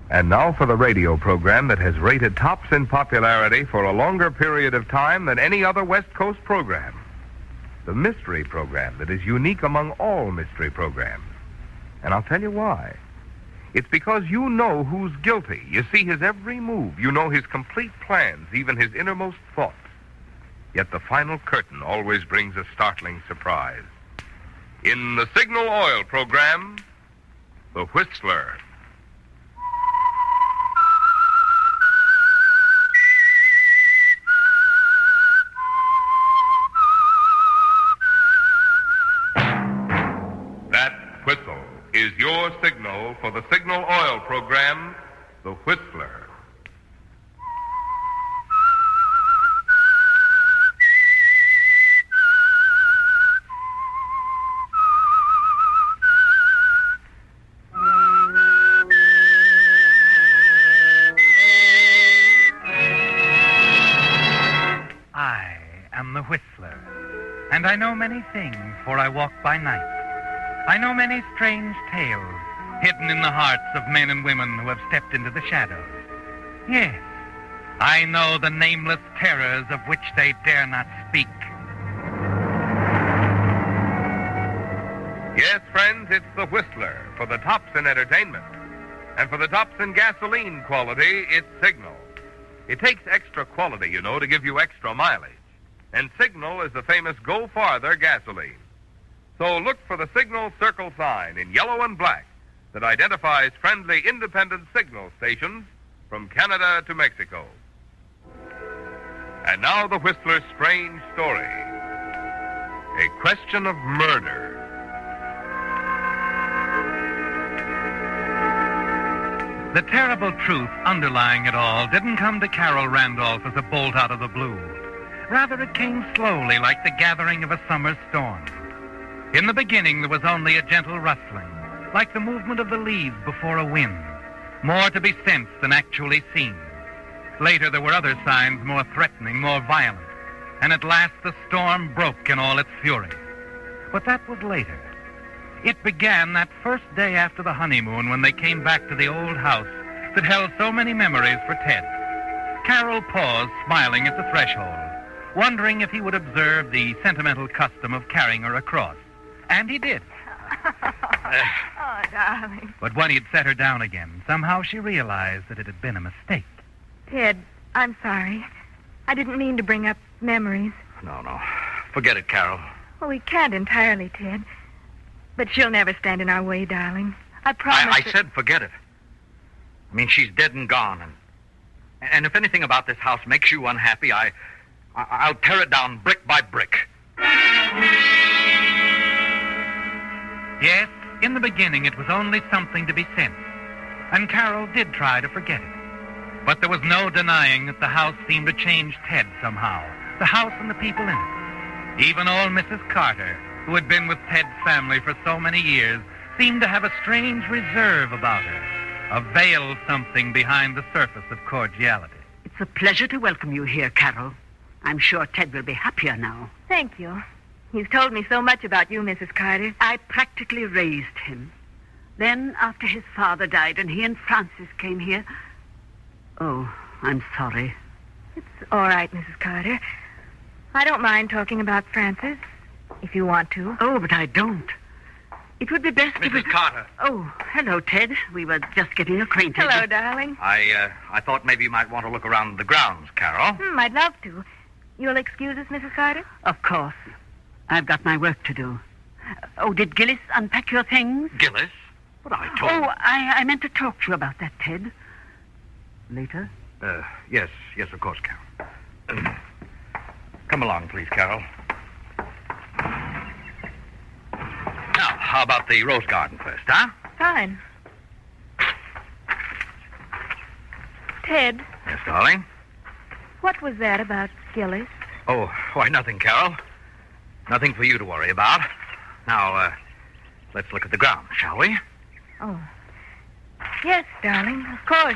And now for the radio program that has rated tops in popularity for a longer period of time than any other West Coast program. The mystery program that is unique among all mystery programs. And I'll tell you why. It's because you know who's guilty. You see his every move. You know his complete plans, even his innermost thoughts. Yet the final curtain always brings a startling surprise. In the Signal Oil program, The Whistler. That whistle is your signal for the Signal Oil program, The Whistler. I am the Whistler, and I know many things, for I walk by night. I know many strange tales hidden in the hearts of men and women who have stepped into the shadows. Yes, I know the nameless terrors of which they dare not speak. Yes, friends, it's The Whistler for the tops in entertainment. And for the tops in gasoline quality, it's Signal. It takes extra quality, you know, to give you extra mileage. And Signal is the famous Go Farther gasoline. So look for the Signal circle sign in yellow and black that identifies friendly independent signal stations from Canada to Mexico. And now the Whistler's strange story. A question of murder. The terrible truth underlying it all didn't come to Carol Randolph as a bolt out of the blue. Rather, it came slowly, like the gathering of a summer storm. In the beginning, there was only a gentle rustling, like the movement of the leaves before a wind, more to be sensed than actually seen. Later, there were other signs more threatening, more violent, and at last the storm broke in all its fury. But that was later. It began that first day after the honeymoon when they came back to the old house that held so many memories for Ted. Carol paused, smiling at the threshold, wondering if he would observe the sentimental custom of carrying her across. And he did. Oh, darling. But when he'd set her down again, somehow she realized that it had been a mistake. Ted, I'm sorry. I didn't mean to bring up memories. No. Forget it, Carol. Well, we can't entirely, Ted. But she'll never stand in our way, darling. I promise. I said forget it. I mean, she's dead and gone. And if anything about this house makes you unhappy, I'll tear it down brick by brick. Yes, in the beginning it was only something to be sensed, and Carol did try to forget it. But there was no denying that the house seemed to change Ted somehow, the house and the people in it. Even old Mrs. Carter, who had been with Ted's family for so many years, seemed to have a strange reserve about her, a veil something behind the surface of cordiality. It's a pleasure to welcome you here, Carol. I'm sure Ted will be happier now. Thank you. He's told me so much about you, Mrs. Carter. I practically raised him. Then, after his father died and he and Francis came here... Oh, I'm sorry. It's all right, Mrs. Carter. I don't mind talking about Francis, if you want to. Oh, but I don't. It would be best if... Mrs. Carter. Oh, hello, Ted. We were just getting acquainted. Hello, darling. I thought maybe you might want to look around the grounds, Carol. I'd love to. You'll excuse us, Mrs. Carter? Of course. I've got my work to do. Oh, did Gillis unpack your things? Gillis? But I told... Oh, I meant to talk to you about that, Ted. Later? Yes, of course, Carol. Come along, please, Carol. Now, how about the rose garden first, huh? Fine. Ted, Yes, darling? what was that about Gillis? Oh, why, nothing, Carol. Nothing for you to worry about. Now, let's look at the ground, shall we? Oh. Yes, darling, of course.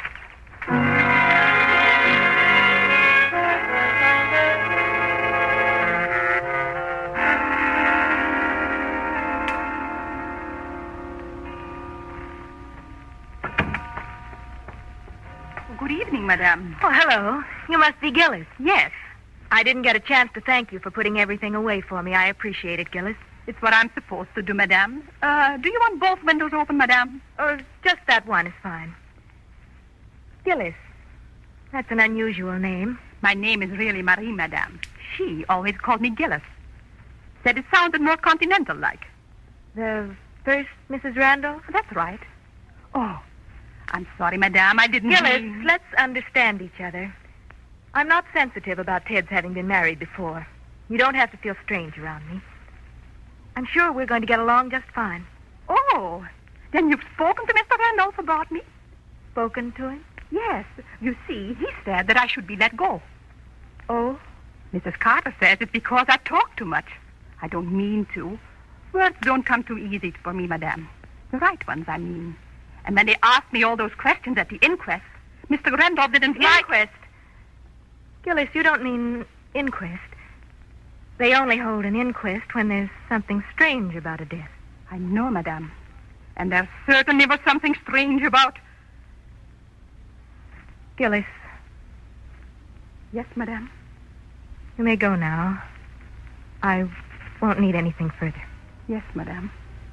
good evening, madame. Oh, hello. You must be Gillis. Yes, I didn't get a chance to thank you for putting everything away for me. I appreciate it, Gillis. it's what I'm supposed to do, madame. Do you want both windows open, madame? Just that one is fine. Gillis. That's an unusual name. My name is really Marie, madame. She always called me Gillis. Said it sounded more continental-like. The first Mrs. Randolph? That's right. Oh, I'm sorry, madame. I didn't Gillis, mean... let's understand each other. I'm not sensitive about Ted's having been married before. You don't have to feel strange around me. I'm sure we're going to get along just fine. Oh, then you've spoken to Mr. Randolph about me? Spoken to him? Yes. You see, he said that I should be let go. Oh? Mrs. Carter says it's because I talk too much. I don't mean to. Words don't come too easy for me, madame. The right ones, I mean. And when they asked me all those questions at the inquest, Mr. Randolph didn't like... Inquest? Gillis, you don't mean inquest. They only hold an inquest when there's something strange about a death. I know, madame. And there certainly was something strange about... Gillis, Yes, madame. you may go now. I won't need anything further. Yes, madame.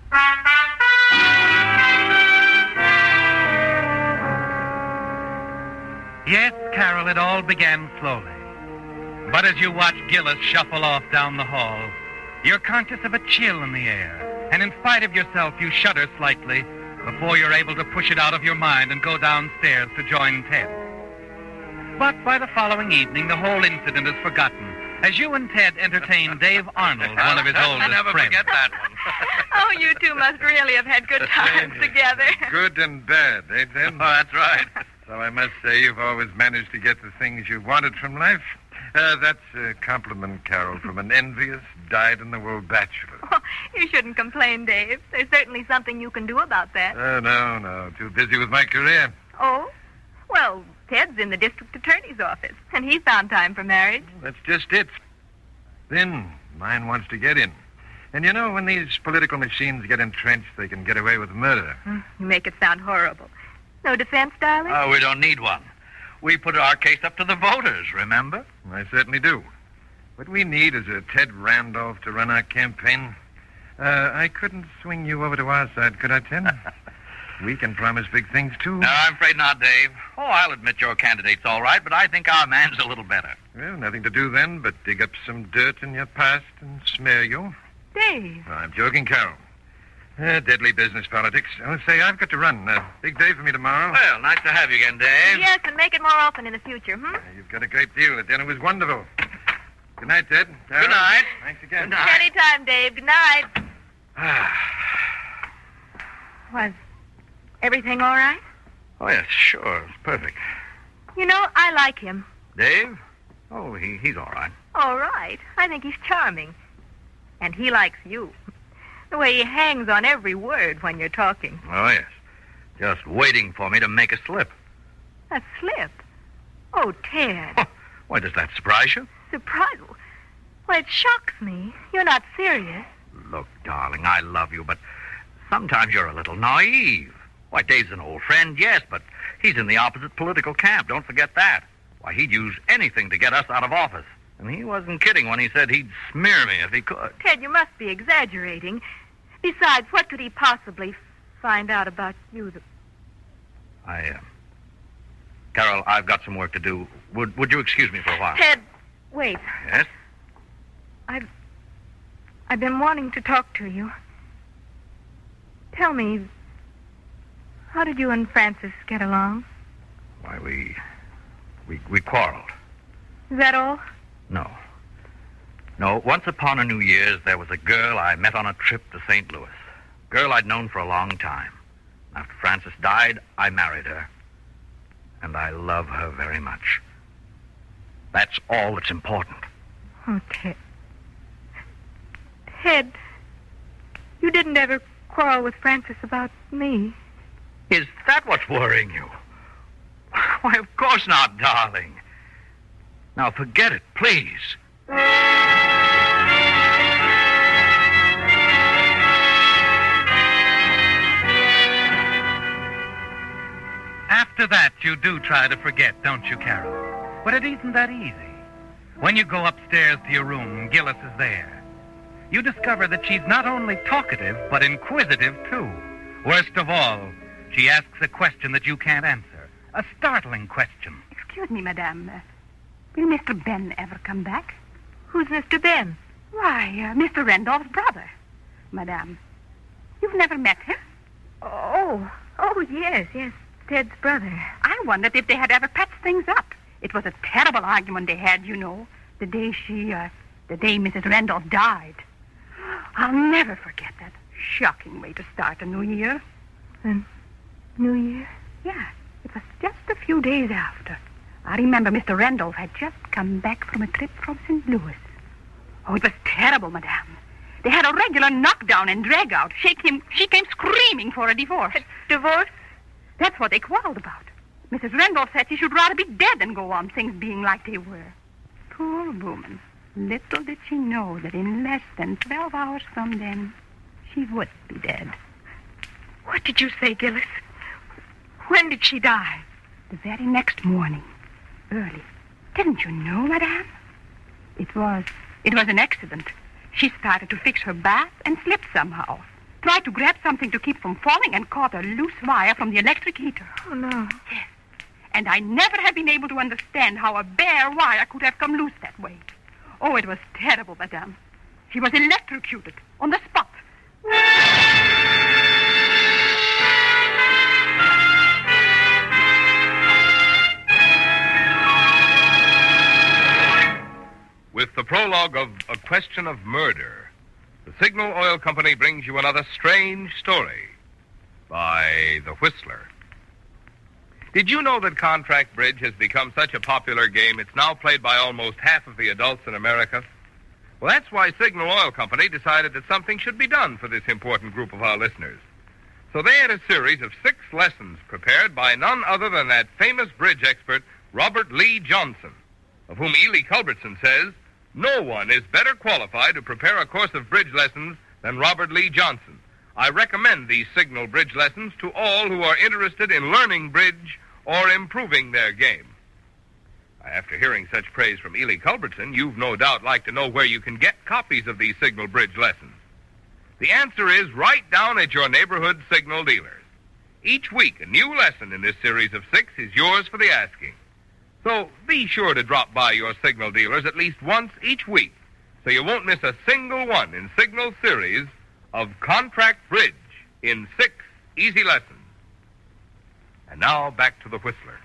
Yes, Carol, it all began slowly. But as you watch Gillis shuffle off down the hall, you're conscious of a chill in the air. And in spite of yourself, you shudder slightly before you're able to push it out of your mind and go downstairs to join Ted. But by the following evening, the whole incident is forgotten as you and Ted entertain Dave Arnold, one of his oldest never friends. forget that one. Oh, you two must really have had good times together. Good and bad, eh, Ted? Oh, that's right. So I must say you've always managed to get the things you wanted from life. That's a compliment, Carol, from an envious, dyed-in-the-wool bachelor. Oh, you shouldn't complain, Dave. There's certainly something you can do about that. No. Too busy with my career. Oh? Well, Ted's in the district attorney's office, and he found time for marriage. That's just it. Then mine wants to get in. And you know, when these political machines get entrenched, they can get away with murder. You make it sound horrible. No defense, darling? Oh, we don't need one. We put our case up to the voters, remember? I certainly do. What we need is a Ted Randolph to run our campaign. I couldn't swing you over to our side, could I, Ted? We can promise big things, too. No, I'm afraid not, Dave. Oh, I'll admit your candidate's all right, but I think our man's a little better. Well, nothing to do then but dig up some dirt in your past and smear you. Dave. I'm joking, Carol. Deadly business politics. I'll say I've got to run. Big day for me tomorrow. Well, nice to have you again, Dave. Yes, and make it more often in the future, You've got a great deal. The dinner was wonderful. Good night, Ted. Carol. Good night. Thanks again. Good night. Anytime, Dave. Good night. Was everything all right? Oh, yes, sure. It's perfect. You know, I like him. Dave? Oh, he's all right. All right. I think he's charming. And he likes you. The way he hangs on every word when you're talking. Oh, yes. Just waiting for me to make a slip. A slip? Oh, Ted. Oh, why, does that surprise you? Surprise? Well, it shocks me. You're not serious. Look, darling, I love you, but sometimes you're a little naive. Why, Dave's an old friend, yes, but he's in the opposite political camp. Don't forget that. Why, he'd use anything to get us out of office. And he wasn't kidding when he said he'd smear me if he could. Ted, you must be exaggerating. Besides, what could he possibly find out about you? Carol, I've got some work to do. Would you excuse me for a while? Ted, wait. Yes? I've been wanting to talk to you. Tell me, how did you and Francis get along? Why, we quarreled. Is that all? No. Once upon a New Year's, there was a girl I met on a trip to St. Louis. A girl I'd known for a long time. After Francis died, I married her. And I love her very much. That's all that's important. Oh, Ted. Ted, you didn't ever quarrel with Francis about me. Is that what's worrying you? Why, of course not, darling. Now, forget it, please. After that, you do try to forget, don't you, Carol? But it isn't that easy. When you go upstairs to your room, Gillis is there. You discover that she's not only talkative, but inquisitive, too. Worst of all, she asks a question that you can't answer. A startling question. Excuse me, madame. Will Mr. Ben ever come back? Who's Mr. Ben? Why, Mr. Randolph's brother. Madame, you've never met him? Oh, yes, Ted's brother. I wondered if they had ever patched things up. It was a terrible argument they had, you know, the day Mrs. Randolph died. I'll never forget that. Shocking way to start a new year. New Year? Yeah, it was just a few days after. I remember Mr. Randolph had just come back from a trip from St. Louis. Oh, it was terrible, madame. They had a regular knockdown and drag-out. She came screaming for a divorce. Divorce? That's what they quarreled about. Mrs. Randolph said she should rather be dead than go on things being like they were. Poor woman. Little did she know that in less than 12 hours from then, she would be dead. What did you say, Gillis? When did she die? The very next morning. Early. Didn't you know, madame? It was an accident. She started to fix her bath and slipped somehow. Tried to grab something to keep from falling and caught a loose wire from the electric heater. Oh, no. Yes. And I never have been able to understand how a bare wire could have come loose that way. Oh, it was terrible, madame. She was electrocuted on the spot. With the prologue of A Question of Murder, the Signal Oil Company brings you another strange story by The Whistler. Did you know that contract bridge has become such a popular game it's now played by almost half of the adults in America? Well, that's why Signal Oil Company decided that something should be done for this important group of our listeners. So they had a series of 6 lessons prepared by none other than that famous bridge expert, Robert Lee Johnson, of whom Ely Culbertson says, "No one is better qualified to prepare a course of bridge lessons than Robert Lee Johnson. I recommend these Signal bridge lessons to all who are interested in learning bridge or improving their game." After hearing such praise from Ely Culbertson, you've no doubt like to know where you can get copies of these Signal bridge lessons. The answer is right down at your neighborhood Signal dealers. Each week, a new lesson in this series of 6 is yours for the asking. So be sure to drop by your Signal dealers at least once each week so you won't miss a single one in Signal's series of Contract Bridge in 6 easy lessons. And now back to the Whistler.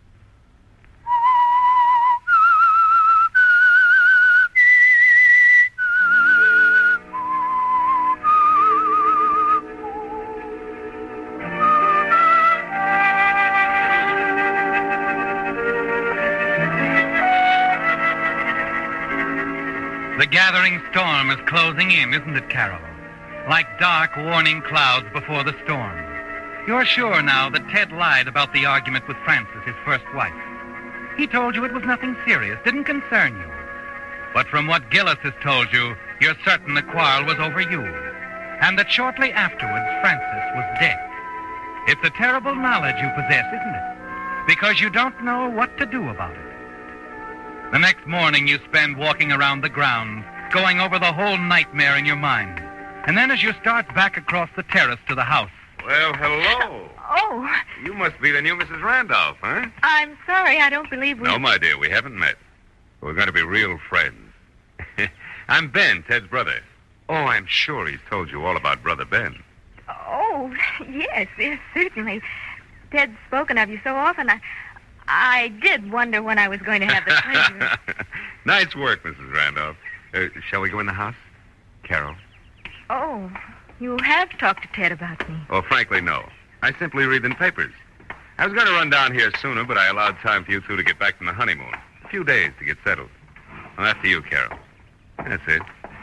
The gathering storm is closing in, isn't it, Carol? Like dark, warning clouds before the storm. You're sure now that Ted lied about the argument with Frances, his first wife. He told you it was nothing serious, didn't concern you. But from what Gillis has told you, you're certain the quarrel was over you, and that shortly afterwards Frances was dead. It's a terrible knowledge you possess, isn't it? Because you don't know what to do about it. The next morning you spend walking around the grounds, going over the whole nightmare in your mind. And then as you start back across the terrace to the house... Well, hello. Oh, You must be the new Mrs. Randolph, huh? I'm sorry. I don't believe we... No, my dear, we haven't met. We're going to be real friends. I'm Ben, Ted's brother. Oh, I'm sure he's told you all about Brother Ben. Oh, yes, certainly. Ted's spoken of you so often. I did wonder when I was going to have the pleasure. Nice work, Mrs. Randolph. Shall we go in the house? Carol? Oh, you have talked to Ted about me. Oh, frankly, no. I simply read the papers. I was going to run down here sooner, but I allowed time for you two to get back from the honeymoon. A few days to get settled. Well, after you, Carol. That's it.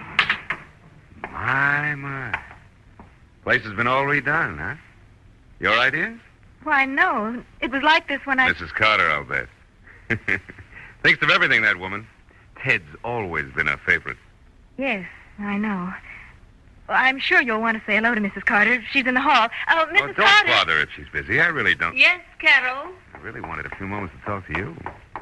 My. Place has been all redone, huh? Your ideas? Why, no. It was like this when Mrs. Carter, I'll bet. Thinks of everything, that woman. Ted's always been a favorite. Yes, I know. I'm sure you'll want to say hello to Mrs. Carter. She's in the hall. Oh, Mrs. Don't Carter. bother if she's busy. I really don't. Yes, Carol? I really wanted a few moments to talk to you.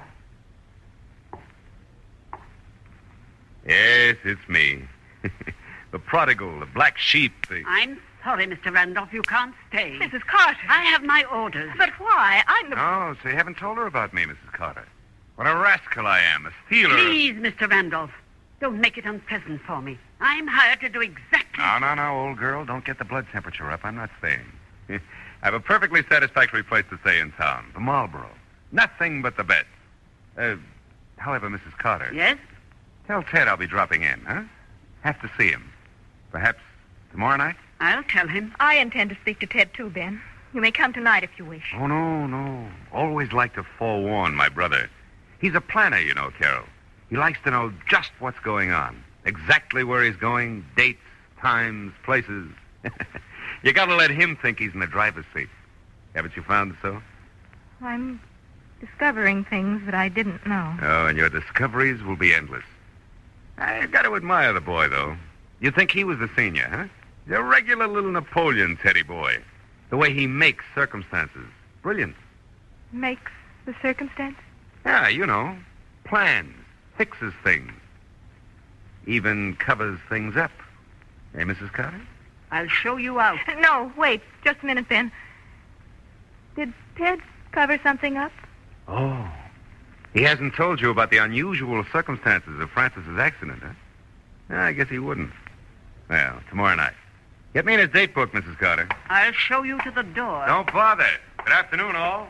Yes, it's me. The prodigal, the black sheep. I'm sorry, Mr. Randolph. You can't stay. Mrs. Carter. I have my orders. But why? I'm the... Oh, so you haven't told her about me, Mrs. Carter. What a rascal I am, a stealer. Please, Mr. Randolph, don't make it unpleasant for me. I'm hired to do exactly... No, old girl. Don't get the blood temperature up. I'm not staying. I have a perfectly satisfactory place to stay in town, the Marlborough. Nothing but the best. However, Mrs. Carter. Yes? Tell Ted I'll be dropping in, huh? Have to see him. Perhaps tomorrow night? I'll tell him. I intend to speak to Ted, too, Ben. You may come tonight if you wish. Oh, no. Always like to forewarn my brother. He's a planner, you know, Carol. He likes to know just what's going on. Exactly where he's going, dates, times, places. You gotta let him think he's in the driver's seat. Haven't you found so? I'm discovering things that I didn't know. Oh, and your discoveries will be endless. I've got to admire the boy, though. You'd think he was the senior, huh? He's a regular little Napoleon, Teddy boy. The way he makes circumstances. Brilliant. Makes the circumstance? Yeah, you know. Plans. Fixes things. Even covers things up. Eh, Mrs. Carter? I'll show you out. No, wait. Just a minute, Ben. Did Ted cover something up? Oh. He hasn't told you about the unusual circumstances of Francis's accident, huh? I guess he wouldn't. Well, tomorrow night. Get me in his date book, Mrs. Carter. I'll show you to the door. Don't bother. Good afternoon, all.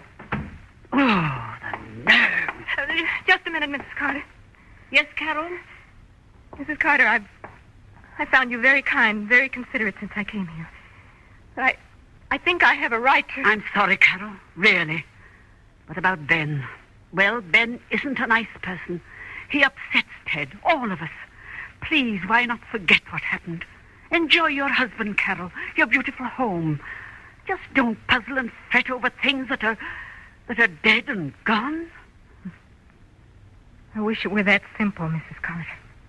Oh, the nerve. Just a minute, Mrs. Carter. Yes, Carol? Mrs. Carter, I found you very kind, very considerate since I came here. But I think I have a right to... I'm sorry, Carol. Really. But about Ben... Well, Ben isn't a nice person. He upsets Ted, all of us. Please, why not forget what happened? Enjoy your husband, Carol, your beautiful home. Just don't puzzle and fret over things that are dead and gone. I wish it were that simple, Mrs. Carter.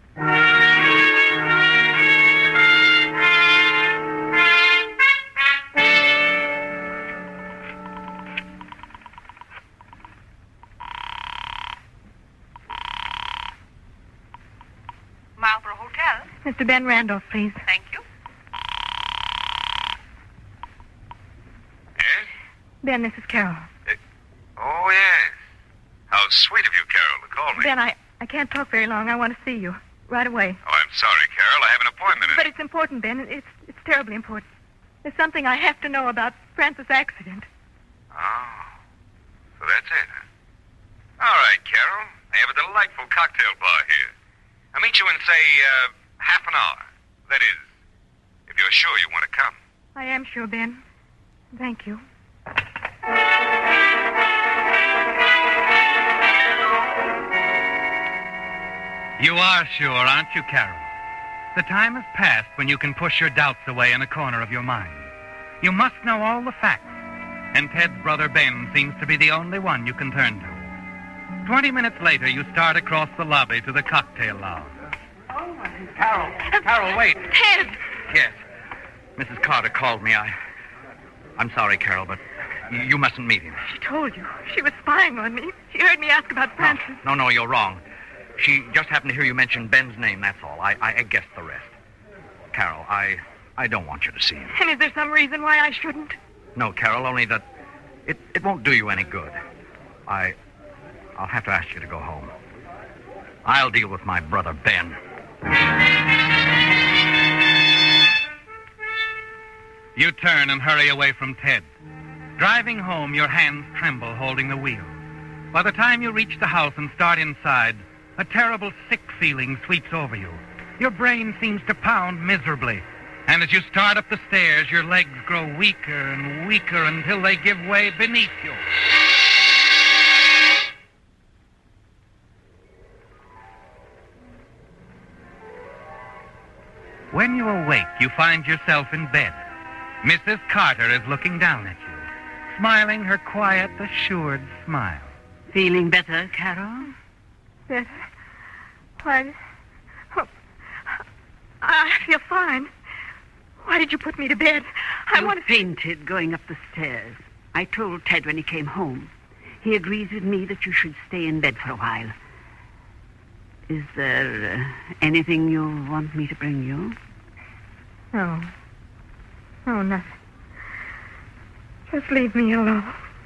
Marlborough Hotel. Mr. Ben Randolph, please. Thank you. Yes? Ben, this is Carol. Oh, yes. How sweet of you, Carol, to call me. Ben, I can't talk very long. I want to see you. Right away. Oh, I'm sorry, Carol. I have an appointment. But it's important, Ben. It's terribly important. There's something I have to know about Francis' accident. Oh. So that's it, huh? All right, Carol. I have a delightful cocktail bar here. I'll meet you in, say, half an hour. That is, if you're sure you want to come. I am sure, Ben. Thank you. You are sure, aren't you, Carol? The time has passed when you can push your doubts away in a corner of your mind. You must know all the facts, and Ted's brother Ben seems to be the only one you can turn to. 20 minutes later, you start across the lobby to the cocktail lounge. Carol, wait. Ted! Yes. Mrs. Carter called me. I'm sorry, Carol, but you mustn't meet him. She told you. She was spying on me. She heard me ask about Francis. No, you're wrong. She just happened to hear you mention Ben's name, that's all. I guessed the rest. Carol, I don't want you to see him. And is there some reason why I shouldn't? No, Carol, only that it won't do you any good. I'll have to ask you to go home. I'll deal with my brother, Ben. You turn and hurry away from Ted. Driving home, your hands tremble holding the wheel. By the time you reach the house and start inside, a terrible sick feeling sweeps over you. Your brain seems to pound miserably. And as you start up the stairs, your legs grow weaker and weaker until they give way beneath you. When you awake, you find yourself in bed. Mrs. Carter is looking down at you, smiling her quiet, assured smile. Feeling better, Carol? Better? Why, I feel fine. Why did you put me to bed? I fainted going up the stairs. I told Ted when he came home. He agrees with me that you should stay in bed for a while. Is there anything you want me to bring you? No. No, nothing. Just leave me alone.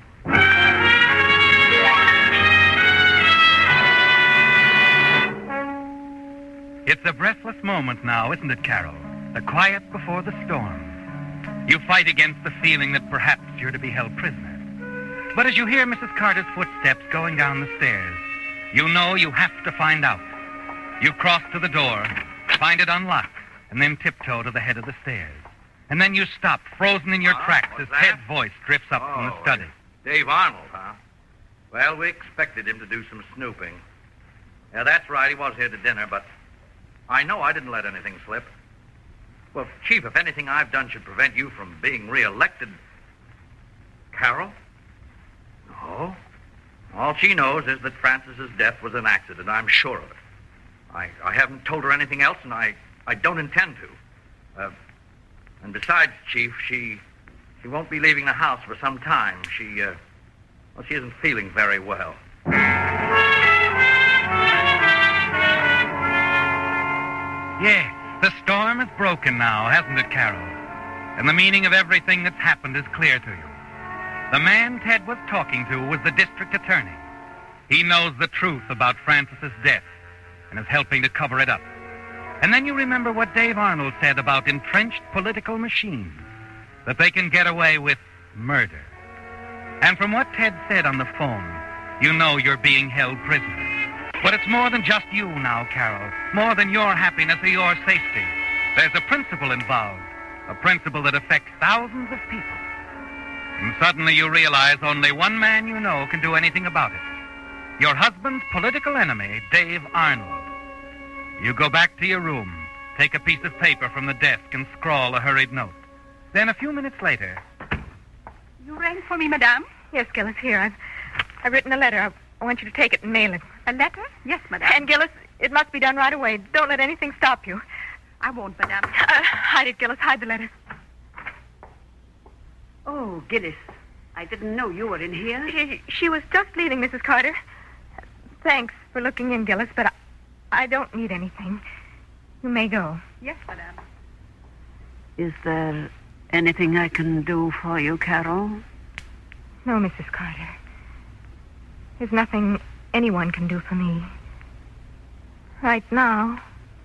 It's a breathless moment now, isn't it, Carol? The quiet before the storm. You fight against the feeling that perhaps you're to be held prisoner. But as you hear Mrs. Carter's footsteps going down the stairs, you know you have to find out. You cross to the door, find it unlocked, and then tiptoe to the head of the stairs. And then you stop, frozen in your tracks, as Ted's voice drifts up from the study. Dave Arnold, huh? Well, we expected him to do some snooping. Yeah, that's right, he was here to dinner, but I know I didn't let anything slip. Well, Chief, if anything I've done should prevent you from being reelected... Carol? No. All she knows is that Frances's death was an accident. I'm sure of it. I haven't told her anything else, and I don't intend to. And besides, Chief, she won't be leaving the house for some time. She isn't feeling very well. Yes, the storm is broken now, hasn't it, Carol? And the meaning of everything that's happened is clear to you. The man Ted was talking to was the district attorney. He knows the truth about Frances's death and is helping to cover it up. And then you remember what Dave Arnold said about entrenched political machines, that they can get away with murder. And from what Ted said on the phone, you know you're being held prisoner. But it's more than just you now, Carol, more than your happiness or your safety. There's a principle involved, a principle that affects thousands of people. And suddenly you realize only one man you know can do anything about it. Your husband's political enemy, Dave Arnold. You go back to your room, take a piece of paper from the desk and scrawl a hurried note. Then a few minutes later... You rang for me, madame? Yes, Gillis, here. I've written a letter. I want you to take it and mail it. A letter? Yes, madame. And, Gillis, it must be done right away. Don't let anything stop you. I won't, madame. Hide it, Gillis. Hide the letter. Oh, Gillis, I didn't know you were in here. She was just leaving, Mrs. Carter. Thanks for looking in, Gillis, but I don't need anything. You may go. Yes, madame. Is there anything I can do for you, Carol? No, Mrs. Carter. There's nothing anyone can do for me. Right now.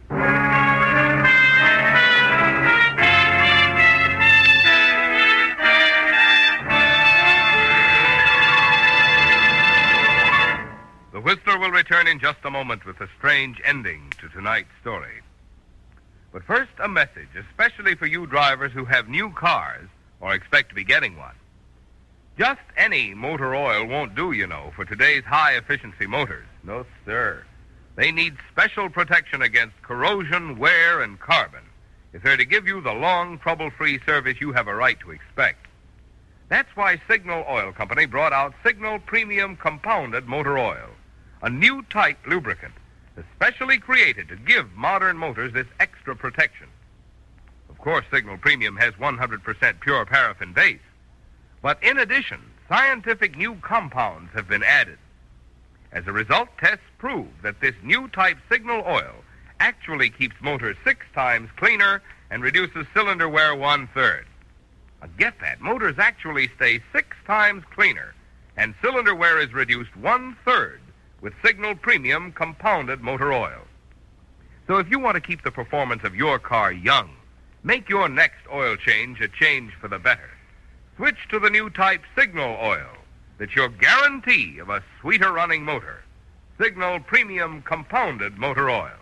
The Whistler will return in just a moment with a strange ending to tonight's story. But first, a message, especially for you drivers who have new cars or expect to be getting one. Just any motor oil won't do, you know, for today's high-efficiency motors. No, sir. They need special protection against corrosion, wear, and carbon if they're to give you the long, trouble-free service you have a right to expect. That's why Signal Oil Company brought out Signal Premium Compounded Motor Oil, a new type lubricant especially created to give modern motors this extra protection. Of course, Signal Premium has 100% pure paraffin base, but in addition, scientific new compounds have been added. As a result, tests prove that this new type Signal oil actually keeps motors 6 times cleaner and reduces cylinder wear 1/3. Now get that. Motors actually stay 6 times cleaner, and cylinder wear is reduced 1/3 with Signal Premium Compounded Motor Oil. So if you want to keep the performance of your car young, make your next oil change a change for the better. Switch to the new type Signal Oil. That's your guarantee of a sweeter running motor. Signal Premium Compounded Motor Oil.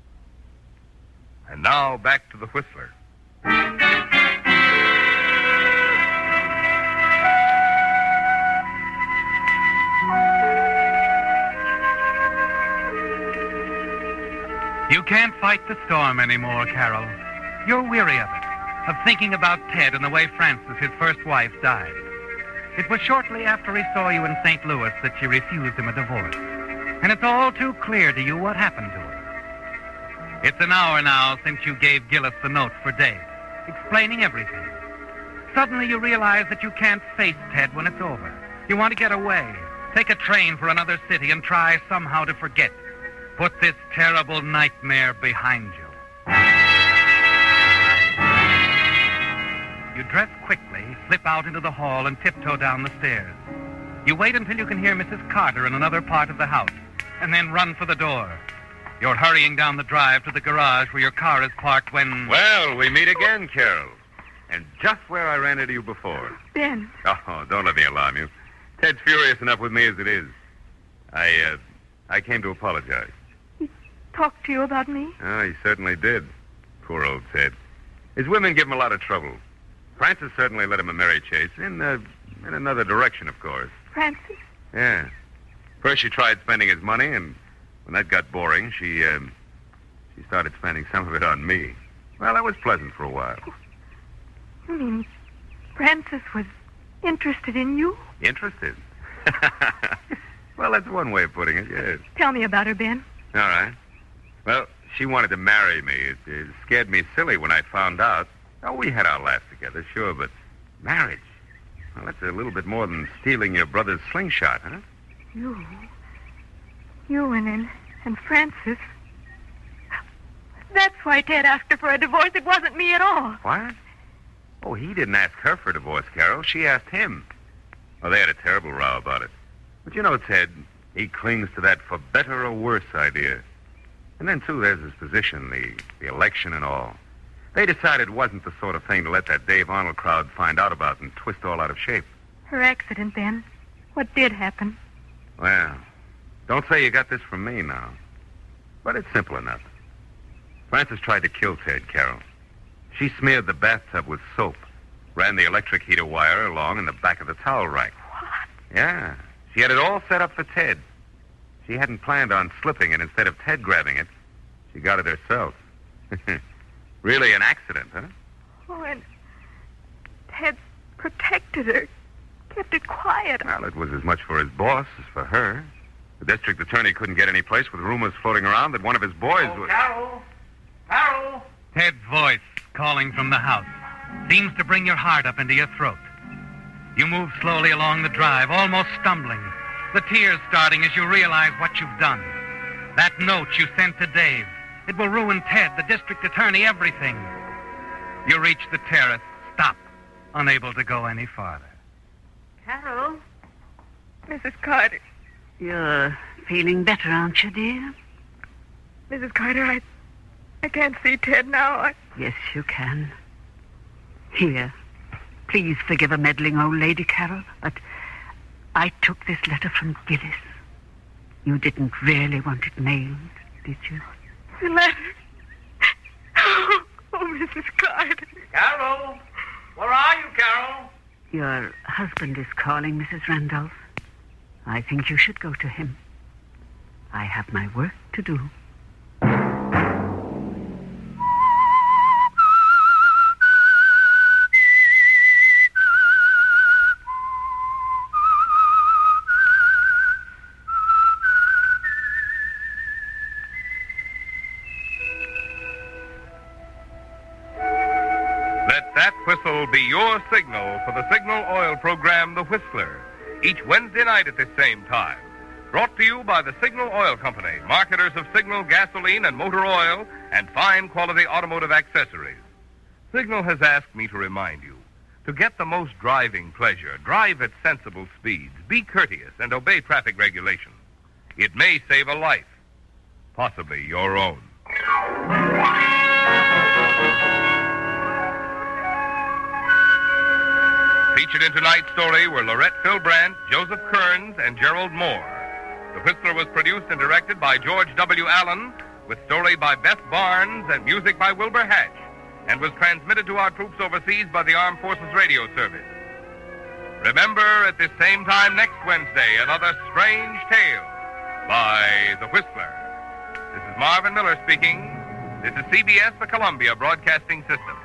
And now back to the Whistler. You can't fight the storm anymore, Carol. You're weary of it, of thinking about Ted and the way Frances, his first wife, died. It was shortly after he saw you in St. Louis that she refused him a divorce. And it's all too clear to you what happened to her. It's an hour now since you gave Gillis the note for Dave. explaining everything. Suddenly you realize that you can't face Ted when it's over. You want to get away, take a train for another city, and try somehow to forget. Put this terrible nightmare behind you. You dress quickly, slip out into the hall, and tiptoe down the stairs. You wait until you can hear Mrs. Carter in another part of the house, and then run for the door. You're hurrying down the drive to the garage where your car is parked when... Well, we meet again, Carol. And just where I ran into you before. Ben. Oh, don't let me alarm you. Ted's furious enough with me as it is. I came to apologize. He talked to you about me? Oh, he certainly did. Poor old Ted. His women give him a lot of trouble. Frances certainly led him a merry chase. In another direction, of course. Frances? Yeah. First she tried spending his money, and when that got boring, she started spending some of it on me. Well, that was pleasant for a while. You mean Frances was interested in you? Interested? Well, that's one way of putting it, yes. Tell me about her, Ben. All right. Well, she wanted to marry me. It scared me silly when I found out. Oh, we had our laughs together, sure, but marriage? Well, that's a little bit more than stealing your brother's slingshot, huh? You and Frances. That's why Ted asked her for a divorce. It wasn't me at all. What? Oh, he didn't ask her for a divorce, Carol. She asked him. Oh, they had a terrible row about it. But you know, Ted, he clings to that for better or worse idea. And then, too, there's his position, the election and all. They decided it wasn't the sort of thing to let that Dave Arnold crowd find out about and twist all out of shape. Her accident, Ben. What did happen? Well, don't say you got this from me now. But it's simple enough. Frances tried to kill Ted, Carol. She smeared the bathtub with soap, ran the electric heater wire along in the back of the towel rack. What? Yeah. She had it all set up for Ted. She hadn't planned on slipping it. Instead of Ted grabbing it, she got it herself. Really an accident, huh? Oh, and Ted protected her, kept it quiet. Well, it was as much for his boss as for her. The district attorney couldn't get any place with rumors floating around that one of his boys was... Carol! Carol! Ted's voice calling from the house seems to bring your heart up into your throat. You move slowly along the drive, almost stumbling, the tears starting as you realize what you've done. That note you sent to Dave. It will ruin Ted, the district attorney, everything. You reach the terrace, stop, unable to go any farther. Carol? Mrs. Carter. You're feeling better, aren't you, dear? Mrs. Carter, I can't see Ted now. Yes, you can. Here. Please forgive a meddling old lady, Carol, but I took this letter from Gillis. You didn't really want it mailed, did you? The letter. Oh, Mrs. Carter. Carol! Where are you, Carol? Your husband is calling, Mrs. Randolph. I think you should go to him. I have my work to do. Let that whistle be your signal for the Signal Oil program, The Whistler, each Wednesday night at this same time. Brought to you by the Signal Oil Company, marketers of Signal gasoline and motor oil and fine quality automotive accessories. Signal has asked me to remind you, to get the most driving pleasure, drive at sensible speeds, be courteous, and obey traffic regulations. It may save a life, possibly your own. Featured in tonight's story were Lorette Philbrandt, Joseph Kearns, and Gerald Moore. The Whistler was produced and directed by George W. Allen, with story by Beth Barnes and music by Wilbur Hatch, and was transmitted to our troops overseas by the Armed Forces Radio Service. Remember, at this same time next Wednesday, another strange tale by The Whistler. This is Marvin Miller speaking. This is CBS, the Columbia Broadcasting System.